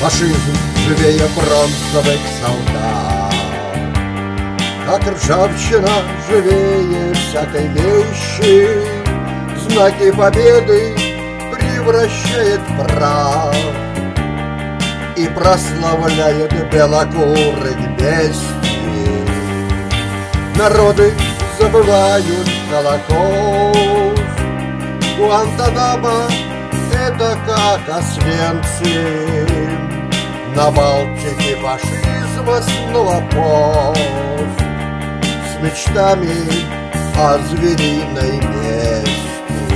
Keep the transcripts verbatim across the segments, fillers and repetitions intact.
Фашизм живее бронзовых солдат, как ржавчина живее всякой вещи, знаки победы превращает в прах и прославляет белокурых бестий. Народы забывают Холокост, Гуантанамо — это как Освенцим. На Балтике фашизма снова пост с мечтами о звериной мести.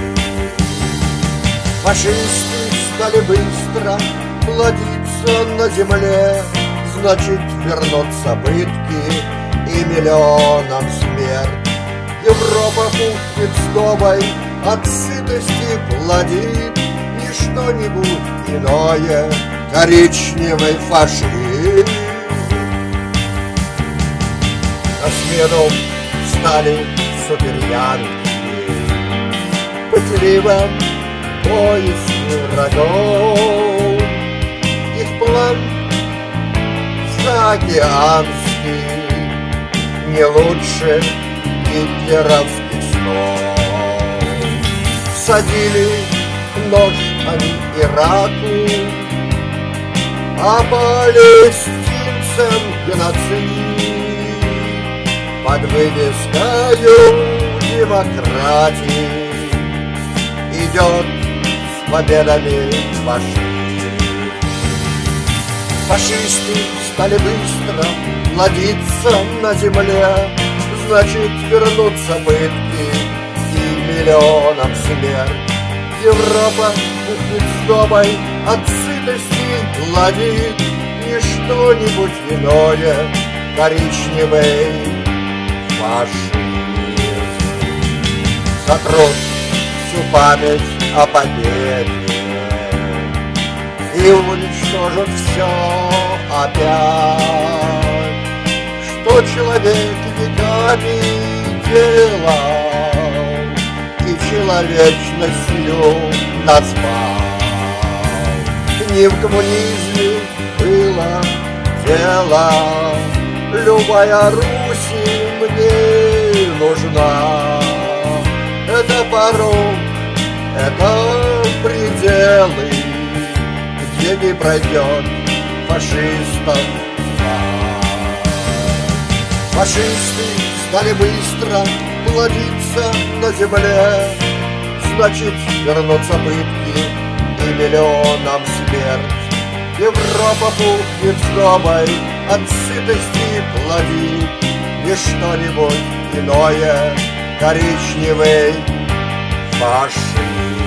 Фашисты стали быстро плодиться на земле, значит, вернутся пытки и миллионам смерть. Европа пухнет сдобой, от сытости плодит не что-нибудь иное, коричневый фашизм. На смену стали суперянки, пытливым поиске врагов. Их план заокеанский, не лучше гитлеровских снов. Всадили нож они Ираку, а палестинцам геноцид под вывескою демократии идет с победами фашизм. Фашисты стали быстро плодиться на земле, значит, вернутся пытки и миллионам смерть. Европа пухнет сдобой, от сытости плодит не что-нибудь иное, коричневый фашизм. Сотрут всю память о победе и уничтожат все опять, что человек веками делал и человечностью назвал. Не в коммунизме было дело, любая Русь мне нужна. Это порог, это пределы, где не пройдет фашистов. Фашисты стали быстро плодиться на земле, значит, вернутся пытки и миллионам смерть. Европа пухнет сдобой, от сытости плодит не что-нибудь иное, коричневый фашизм.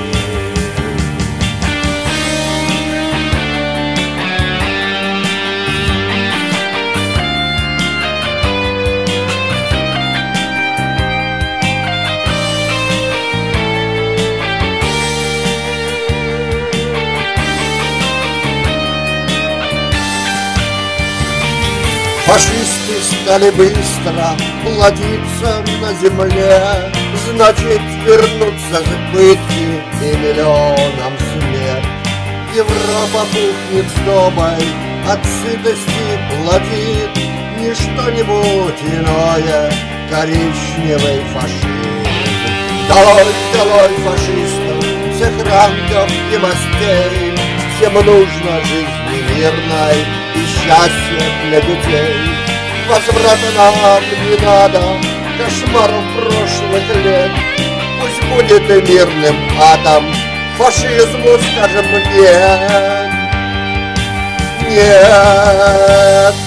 Фашисты стали быстро плодиться на земле, значит, вернутся к пытке и миллионам смерть. Европа пухнет сдобой, от сытости плодит не что-нибудь иное, коричневый фашизм. Долой, долой фашистов, всех рангов и мастей, всем нужно жизни мирной и счастье для детей. Возврата нам не надо, кошмаров прошлых лет. Пусть будет и мирным адом, фашизму скажем нет. Нет.